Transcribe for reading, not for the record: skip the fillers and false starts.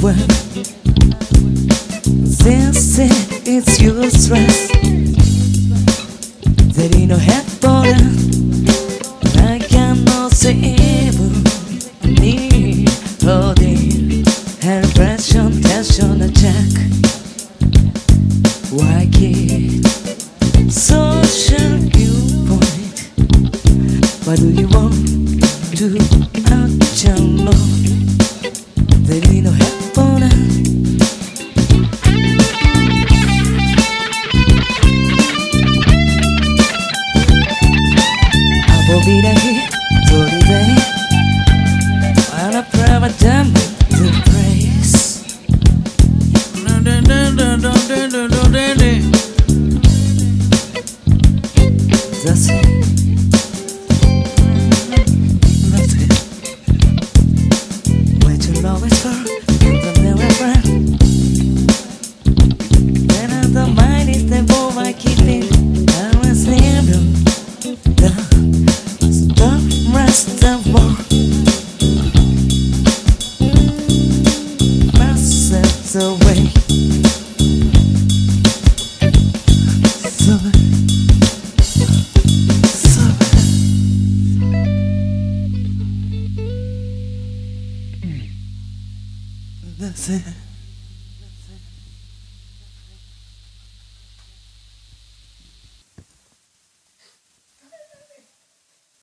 well. Since it's useless, there ain't no help for that. I cannot save me. Oh, dear, her pressure, tension, attack. Why keep social viewpoint? Why do you want to out your love? There ain't no help for that. I will be there till the day when I private them to praise. That's it. That's it. Way too long it's for the mirror friend. Then I don't mind if they move, I keep it. I was near them. The rest of war. Passes away. That's it.